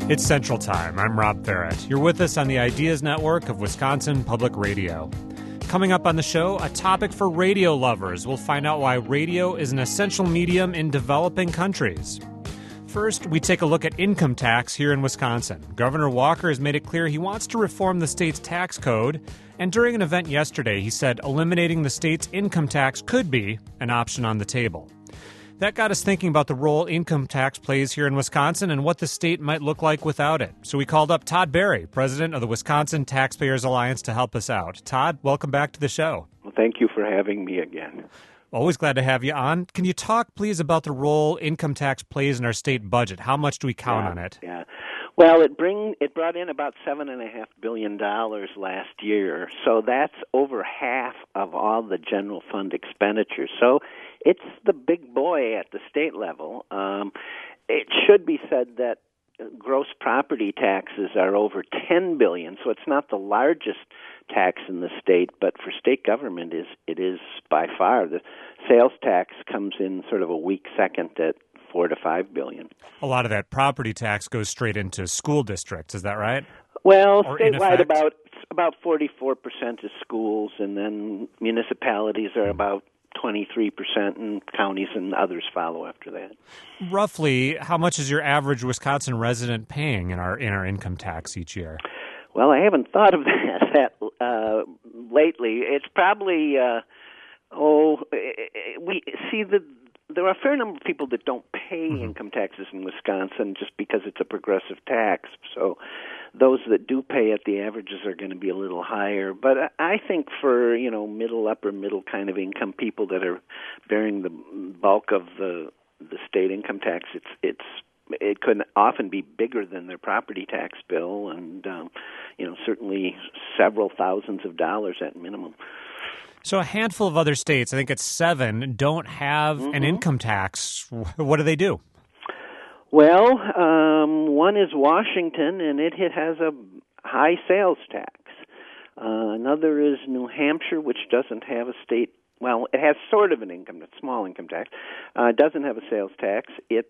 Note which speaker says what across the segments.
Speaker 1: It's Central Time. I'm Rob Barrett. You're with us on the Ideas Network of Wisconsin Public Radio. Coming up on the show, a topic for radio lovers. We'll find out why radio is an essential medium in developing countries. First, we take a look at income tax here in Wisconsin. Governor Walker has made it clear he wants to reform the state's tax code. And during an event yesterday, he said eliminating the state's income tax could be an option on the table. That got us thinking about the role income tax plays here in Wisconsin and what the state might look like without it. So we called up Todd Berry, president of the Wisconsin Taxpayers Alliance, to help us out. Todd, welcome back to the show.
Speaker 2: Well, thank you for having me again.
Speaker 1: Always glad to have you on. Can you talk, please, about the role income tax plays in our state budget? How much do we count on it?
Speaker 2: Yeah. Well, it brought in about $7.5 billion last year, so that's over half of all the general fund expenditures. So it's the big boy at the state level. It should be said that gross property taxes are over $10 billion, so it's not the largest tax in the state, but for state government it is by far. The sales tax comes in sort of a weak second at $4 to $5 billion.
Speaker 1: A lot of that property tax goes straight into school districts, is that right?
Speaker 2: Well, statewide about 44% is schools, and then municipalities are about 23%, and counties and others follow after that.
Speaker 1: Roughly, how much is your average Wisconsin resident paying in our income tax each year?
Speaker 2: Well, I haven't thought of that lately. It's probably we see that there are a fair number of people that don't pay income taxes in Wisconsin just because it's a progressive tax. So those that do pay it, the averages are going to be a little higher. But I think for, upper middle kind of income people that are bearing the bulk of the state income tax, it could often be bigger than their property tax bill, and certainly several thousands of dollars at minimum.
Speaker 1: So a handful of other states, I think it's 7, don't have an income tax. What do?
Speaker 2: Well, one is Washington, and it has a high sales tax. Another is New Hampshire, which doesn't have a state. Well, it has sort of a small income tax. It doesn't have a sales tax. It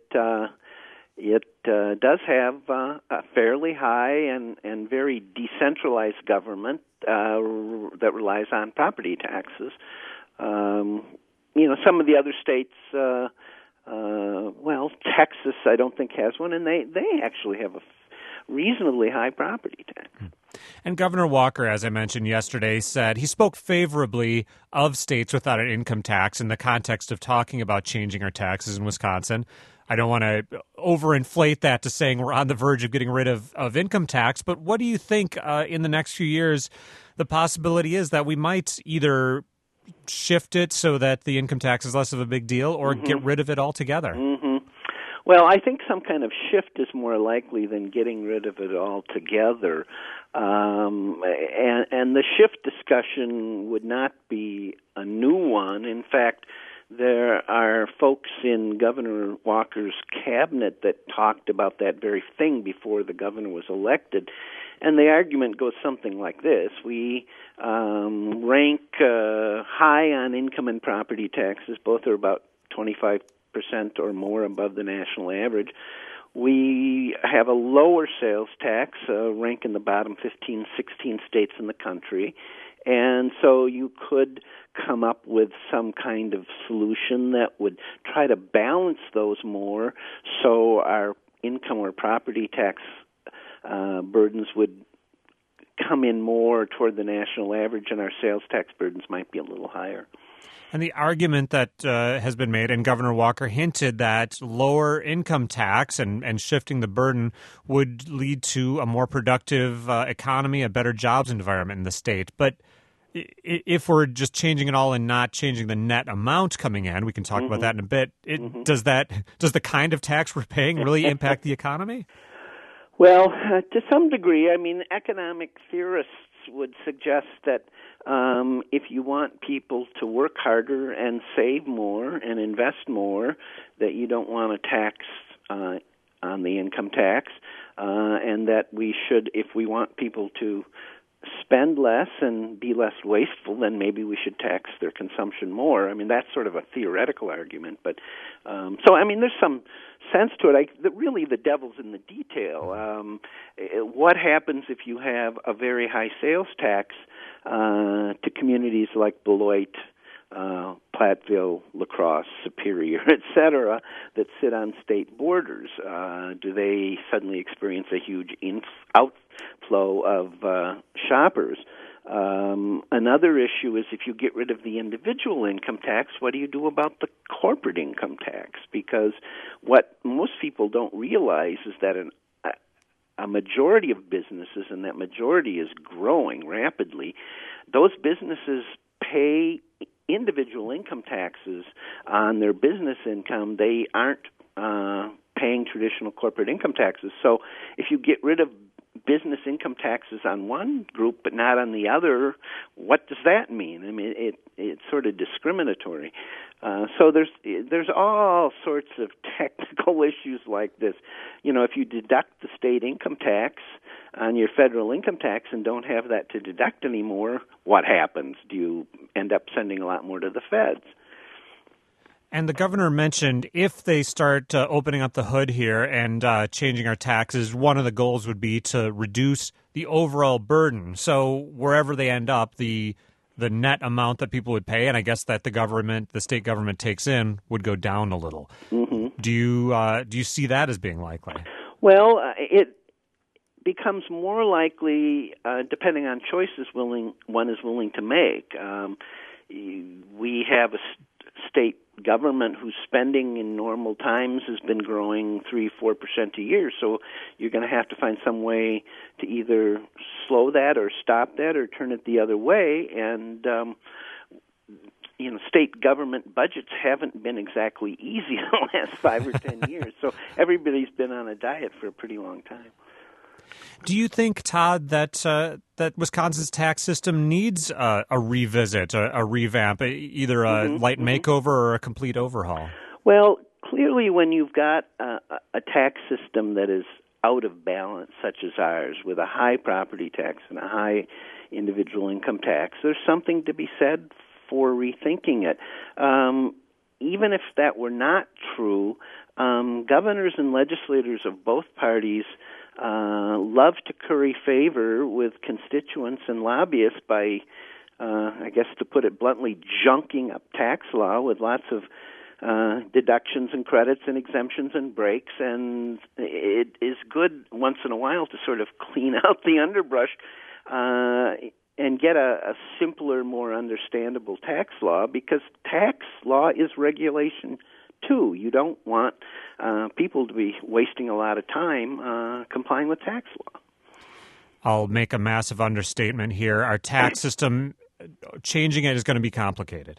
Speaker 2: does have a fairly high and very decentralized government that relies on property taxes. Some of the other states, Texas I don't think has one, and they actually have a reasonably high property tax.
Speaker 1: And Governor Walker, as I mentioned yesterday, said he spoke favorably of states without an income tax in the context of talking about changing our taxes in Wisconsin. I don't want to overinflate that to saying we're on the verge of getting rid of income tax, but what do you think in the next few years the possibility is that we might either shift it so that the income tax is less of a big deal or get rid of it altogether?
Speaker 2: Well, I think some kind of shift is more likely than getting rid of it altogether. And the shift discussion would not be a new one. In fact, there are folks in Governor Walker's cabinet that talked about that very thing before the governor was elected. And the argument goes something like this. We rank high on income and property taxes. Both are about 25% or more above the national average. We have a lower sales tax, rank in the bottom 15, 16 states in the country. And so you could come up with some kind of solution that would try to balance those more so our income or property tax burdens would come in more toward the national average and our sales tax burdens might be a little higher.
Speaker 1: And the argument that has been made, and Governor Walker hinted that lower income tax and shifting the burden would lead to a more productive economy, a better jobs environment in the state. But if we're just changing it all and not changing the net amount coming in, we can talk about that in a bit. Does the kind of tax we're paying really impact the economy?
Speaker 2: Well, to some degree. I mean, economic theorists would suggest that if you want people to work harder and save more and invest more, that you don't want to tax on the income tax, and that we should, if we want people to spend less and be less wasteful, then maybe we should tax their consumption more. I mean, that's sort of a theoretical argument, but so I mean, there's some sense to it. Really, the devil's in the detail. What happens if you have a very high sales tax to communities like Beloit, Platteville, La Crosse, Superior, etc., that sit on state borders? Do they suddenly experience a huge outflow of shoppers? Another issue is if you get rid of the individual income tax, what do you do about the corporate income tax? Because what most people don't realize is that a majority of businesses, and that majority is growing rapidly, those businesses pay individual income taxes on their business income. They aren't paying traditional corporate income taxes. So if you get rid of business income taxes on one group but not on the other, what does that mean? I mean, it's sort of discriminatory. So there's all sorts of technical issues like this. You know, if you deduct the state income tax on your federal income tax and don't have that to deduct anymore, what happens? Do you end up sending a lot more to the feds?
Speaker 1: And the governor mentioned if they start opening up the hood here and changing our taxes, one of the goals would be to reduce the overall burden. So wherever they end up, the net amount that people would pay, and I guess that the state government takes in, would go down a little. Mm-hmm. Do you see that as being likely?
Speaker 2: Well, it becomes more likely depending on choices one is willing to make. We have a state government whose spending in normal times has been growing 3-4% a year, so you're going to have to find some way to either slow that or stop that or turn it the other way. And state government budgets haven't been exactly easy in the last 5 or 10 years, so everybody's been on a diet for a pretty long time.
Speaker 1: Do you think, Todd, that Wisconsin's tax system needs a revisit, a revamp, either a light makeover or a complete overhaul?
Speaker 2: Well, clearly when you've got a tax system that is out of balance, such as ours, with a high property tax and a high individual income tax, there's something to be said for rethinking it. Even if that were not true, governors and legislators of both parties love to curry favor with constituents and lobbyists by, I guess to put it bluntly, junking up tax law with lots of deductions and credits and exemptions and breaks. And it is good once in a while to sort of clean out the underbrush and get a simpler, more understandable tax law, because tax law is regulation too. You don't want people to be wasting a lot of time complying with tax law.
Speaker 1: I'll make a massive understatement here. Our tax system, changing it is going to be complicated.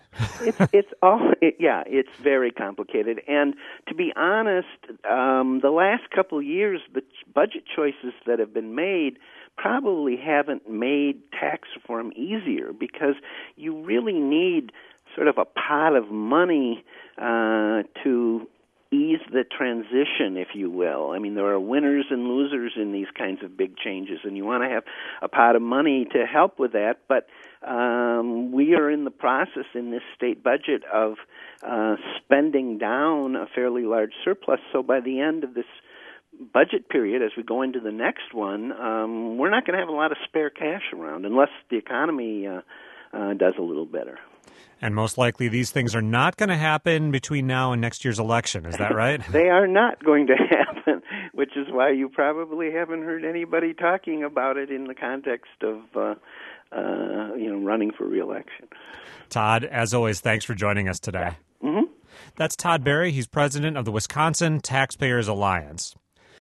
Speaker 1: It's very complicated. And to be honest, the last couple of years, the budget choices that have been made probably haven't made tax reform easier, because you really need sort of a pot of money to ease the transition, if you will. I mean, there are winners and losers in these kinds of big changes, and you want to have a pot of money to help with that. But we are in the process in this state budget of spending down a fairly large surplus. So by the end of this budget period, as we go into the next one, we're not going to have a lot of spare cash around unless the economy does a little better. And most likely these things are not going to happen between now and next year's election. Is that right?
Speaker 2: They are not going to happen, which is why you probably haven't heard anybody talking about it in the context of running for re-election.
Speaker 1: Todd, as always, thanks for joining us today.
Speaker 2: Mm-hmm.
Speaker 1: That's Todd Berry. He's president of the Wisconsin Taxpayers Alliance.